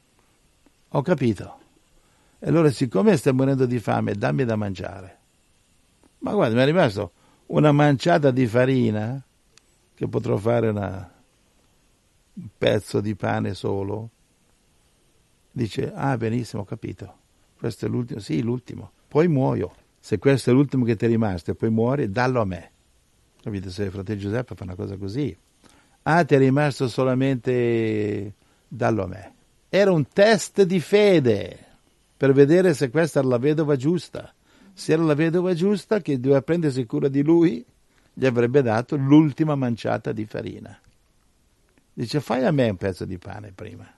Ho capito. E allora, siccome stai morendo di fame, dammi da mangiare. Ma guarda, mi è rimasto una manciata di farina, che potrò fare una, un pezzo di pane solo. Dice, ah, benissimo, ho capito. Questo è l'ultimo. Sì, l'ultimo. Poi muoio. Se questo è l'ultimo che ti è rimasto e poi muori, dallo a me. Capite? Se il fratello Giuseppe fa una cosa così. Ah, ti è rimasto solamente, dallo a me. Era un test di fede per vedere se questa era la vedova giusta. Se era la vedova giusta, che doveva prendersi cura di lui, gli avrebbe dato l'ultima manciata di farina. Dice, fai a me un pezzo di pane prima.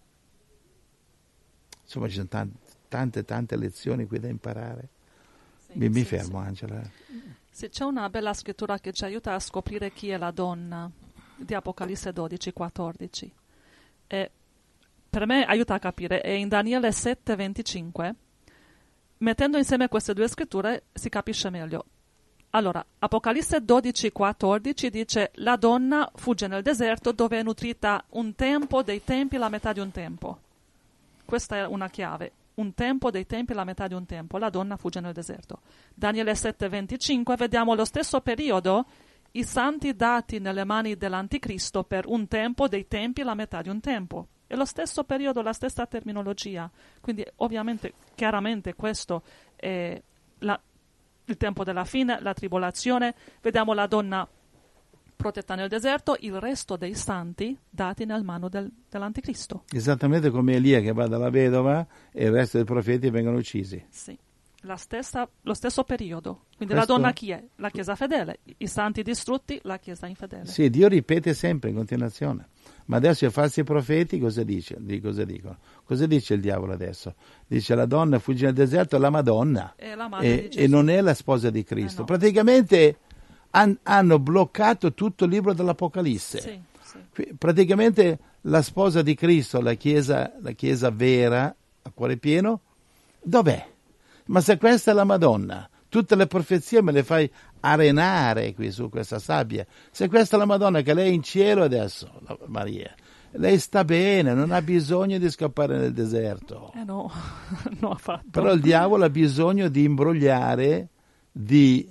Insomma, ci sono tante, tante, tante lezioni qui da imparare.
Sì,
mi, mi
sì,
fermo,
sì.
Angela.
Sì, c'è una bella scrittura che ci aiuta a scoprire chi è la donna, di Apocalisse dodici quattordici. E per me aiuta a capire, è in Daniele sette venticinque. Mettendo insieme queste due scritture si capisce meglio. Allora, Apocalisse dodici quattordici dice, la donna fugge nel deserto dove è nutrita un tempo dei tempi, la metà di un tempo. Questa è una chiave. Un tempo dei tempi, la metà di un tempo. La donna fugge nel deserto. Daniele sette venticinque, vediamo lo stesso periodo, i santi dati nelle mani dell'anticristo per un tempo dei tempi, la metà di un tempo. È lo stesso periodo, la stessa terminologia. Quindi ovviamente, chiaramente questo è la, il tempo della fine, la tribolazione. Vediamo la donna protetta nel deserto, il resto dei santi dati nel mano del, dell'anticristo.
Esattamente come Elia che va dalla vedova e il resto dei profeti vengono uccisi.
Sì, la stessa, lo stesso periodo. Quindi
Questo...
la donna chi è? La Chiesa fedele. I santi distrutti, la Chiesa infedele.
Sì, Dio ripete sempre in continuazione. Ma adesso i falsi profeti cosa dice? Di cosa dicono? Cosa dice il diavolo adesso? Dice la donna fugge nel deserto, è la Madonna.
È la madre
e,
di Gesù.
e non è la sposa di Cristo.
Eh no.
Praticamente han, hanno bloccato tutto il libro dell'Apocalisse.
Sì, sì.
Praticamente la sposa di Cristo, la chiesa, la chiesa vera, a cuore pieno, dov'è? Ma se questa è la Madonna, tutte le profezie me le fai arenare qui su questa sabbia. Se questa è la Madonna, che lei è in cielo adesso, Maria, lei sta bene, non ha bisogno di scappare nel deserto.
Eh no, no affatto.
Però il diavolo ha bisogno di imbrogliare, di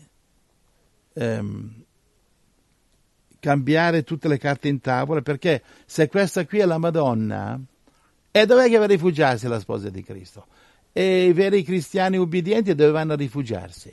ehm, cambiare tutte le carte in tavola, perché se questa qui è la Madonna, e dov'è che va a rifugiarsi la sposa di Cristo? E i veri cristiani ubbidienti dove vanno a rifugiarsi?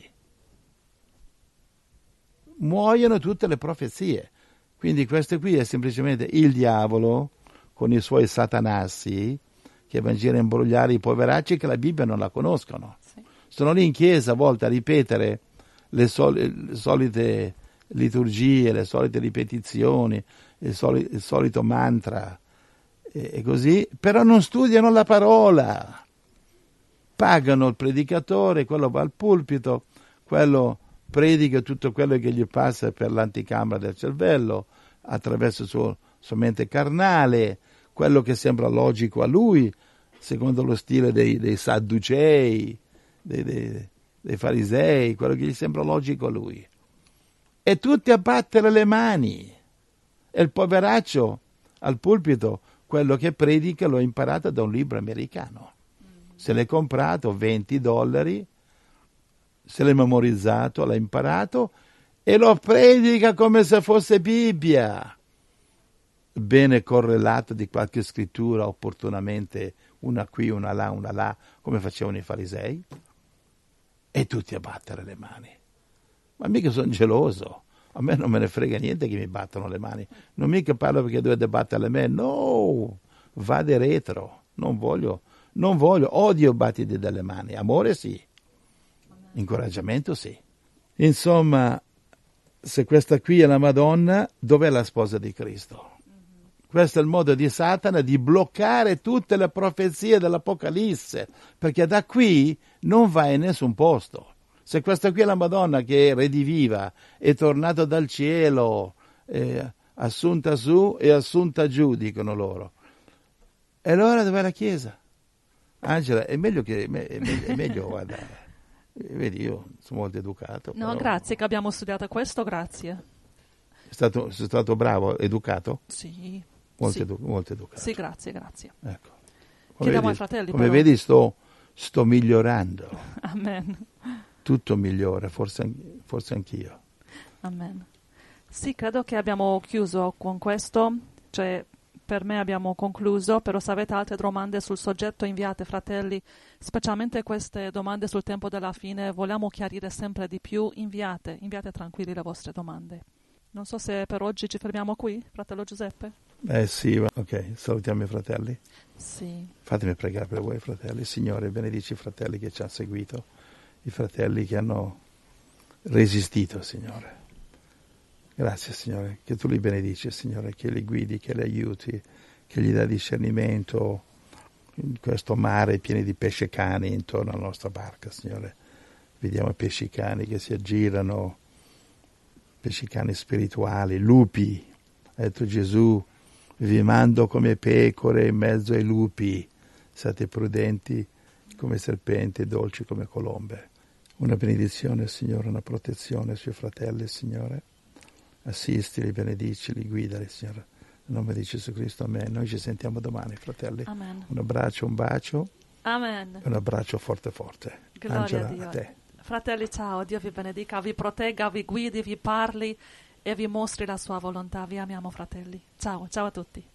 Muoiono tutte le profezie. Quindi questo qui è semplicemente il diavolo con i suoi satanassi che vanno in giro a imbrogliare i poveracci che la Bibbia non la conoscono.
Sì.
Sono lì in chiesa a volte a ripetere le, sol- le solite liturgie, le solite ripetizioni, il, soli- il solito mantra e-, e così, però non studiano la parola. Pagano il predicatore, quello va al pulpito, quello predica tutto quello che gli passa per l'anticamera del cervello attraverso il suo, sua mente carnale, quello che sembra logico a lui, secondo lo stile dei, dei sadducei, dei, dei, dei farisei, quello che gli sembra logico a lui. E tutti a battere le mani. E il poveraccio al pulpito, quello che predica l'ho imparato da un libro americano. Se l'hai comprato venti dollari, se l'hai memorizzato, l'hai imparato e lo predica come se fosse Bibbia, bene correlato di qualche scrittura opportunamente, una qui, una là, una là, come facevano i farisei, e tutti a battere le mani. Ma mica sono geloso, a me non me ne frega niente che mi battono le mani, non mica parlo perché dovete battere me, no, vade retro, non voglio. Non voglio, odio battiti delle mani, amore sì, incoraggiamento sì. Insomma, se questa qui è la Madonna, dov'è la sposa di Cristo? Mm-hmm. Questo è il modo di Satana di bloccare tutte le profezie dell'Apocalisse, perché da qui non va in nessun posto. Se questa qui è la Madonna che è rediviva, è tornata dal cielo, è assunta su e assunta giù, dicono loro. E allora dov'è la Chiesa? Angela, è meglio che è meglio, è meglio guarda, E vedi, io sono molto educato.
No,
però...
grazie che abbiamo studiato questo, grazie.
È stato, sei stato bravo, educato?
Sì.
Molto,
sì.
edu- molto educato.
Sì, grazie, grazie.
Ecco. Come
Chiediamo
vedi,
ai fratelli,
come
però.
vedi sto, sto migliorando.
Amen.
Tutto migliora, forse, forse anch'io.
Amen. Sì, credo che abbiamo chiuso con questo, cioè per me abbiamo concluso, però se avete altre domande sul soggetto inviate, fratelli, specialmente queste domande sul tempo della fine, vogliamo chiarire sempre di più, inviate, inviate tranquilli le vostre domande. Non so se per oggi ci fermiamo qui, fratello Giuseppe?
Eh sì, ok, salutiamo i fratelli.
Sì.
Fatemi pregare per voi, fratelli. Signore, benedici i fratelli che ci hanno seguito, i fratelli che hanno resistito, Signore. Grazie, Signore, che tu li benedici, Signore, che li guidi, che li aiuti, che gli dai discernimento in questo mare pieno di pesce cani intorno alla nostra barca, Signore. Vediamo i pesci cani che si aggirano, pesci cani spirituali, lupi. Ha detto Gesù, vi mando come pecore in mezzo ai lupi, siate prudenti come serpenti e dolci come colombe. Una benedizione, Signore, una protezione sui fratelli, Signore. Assistili, benedicili, guidali, Signore. Nel nome di Gesù Cristo, amen. Noi ci sentiamo domani, fratelli.
Amen.
Un abbraccio, un bacio.
Amen.
Un abbraccio forte forte.
Gloria
Angela,
a Dio.
a te.
Fratelli, ciao, Dio vi benedica, vi protegga, vi guidi, vi parli e vi mostri la sua volontà. Vi amiamo, fratelli. Ciao, ciao a tutti.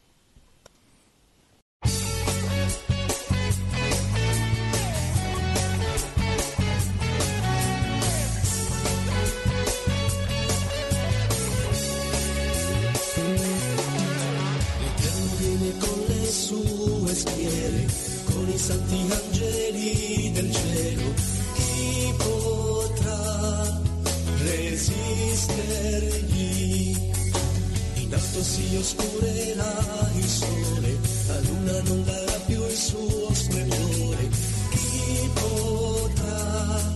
Con le sue schiere, con i santi angeli del cielo, chi potrà resistergli? In alto si oscurerà il sole, la luna non darà più il suo splendore, chi potrà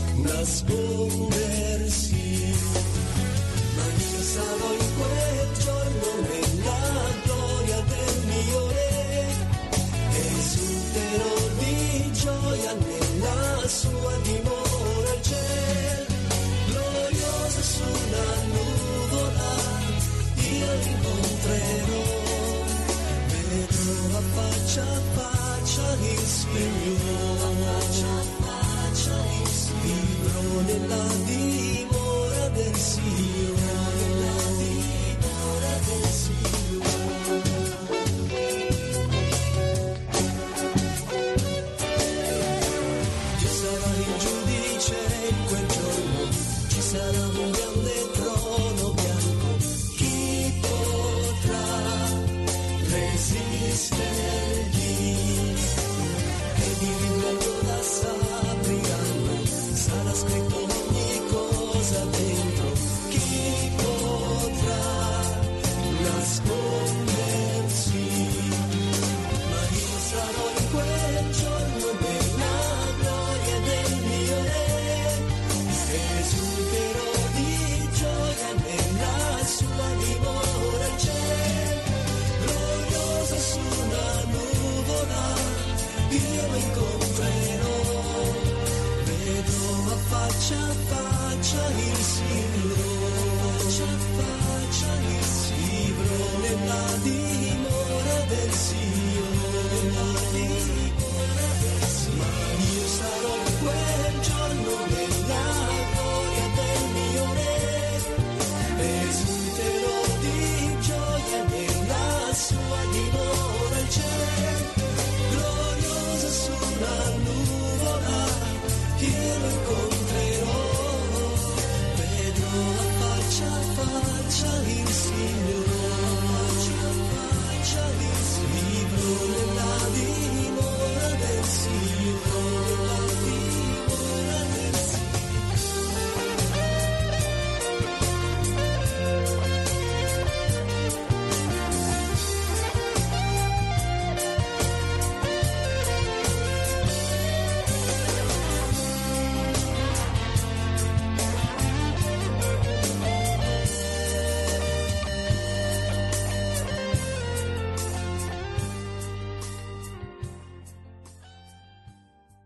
nascondersi? Ma io sarò in quel giorno nella gloria del mio Re, esulterò di gioia nella sua dimora al ciel, gloriosa su una nuvola, io l'incontrerò, vedrò a faccia a faccia il Signore, vivrò nella dimora del Signore. Sarà un grande trono bianco, chi potrà resistergli? E di libro la s'apriranno, sarà scritto